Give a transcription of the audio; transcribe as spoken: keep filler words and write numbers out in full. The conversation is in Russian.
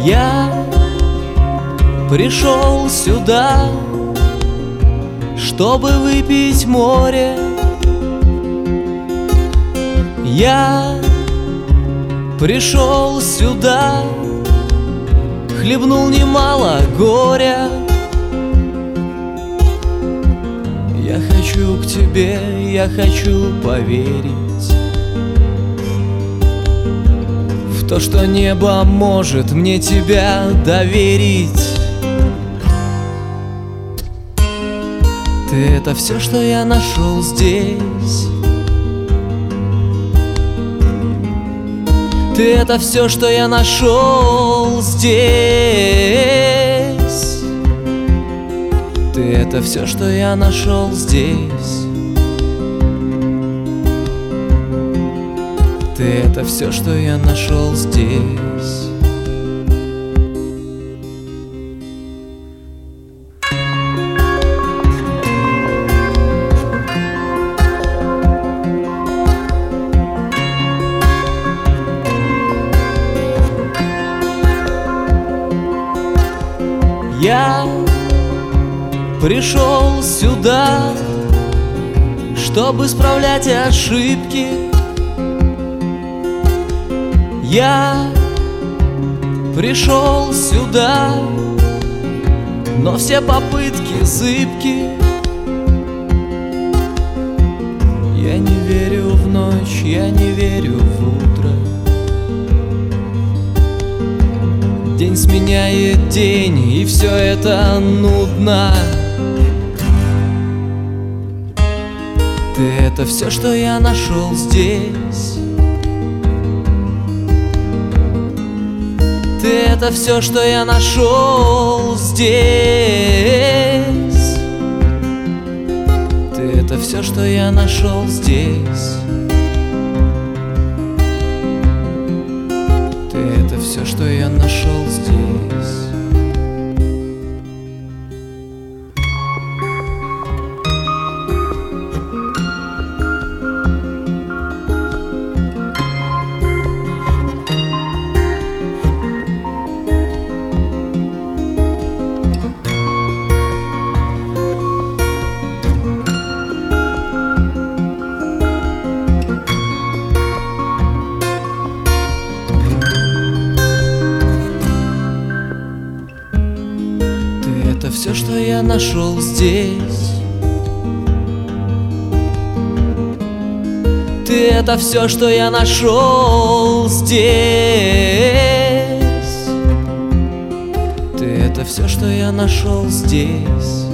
Я пришел сюда, чтобы выпить море. Я пришел сюда, хлебнул немало горя. Я хочу к тебе, я хочу поверить в то, что небо может мне тебя доверить. Ты — это все, что я нашел здесь. Ты — это все, что я нашел здесь. Ты — это все, что я нашел здесь. Ты — это все, что я нашел здесь. Я пришел сюда, чтобы исправлять ошибки. Я пришел сюда, но все попытки зыбки. Я не верю в ночь, я не верю в утро. День сменяет день, и все это нудно. Ты — это все, что я нашел здесь. Ты — это все, что я нашел здесь. Ты — это все, что я нашел здесь. Ты — это все, что я нашел здесь. Это все, что я нашел здесь. Ты — это все, что я нашел здесь. Ты — это все, что я нашел здесь.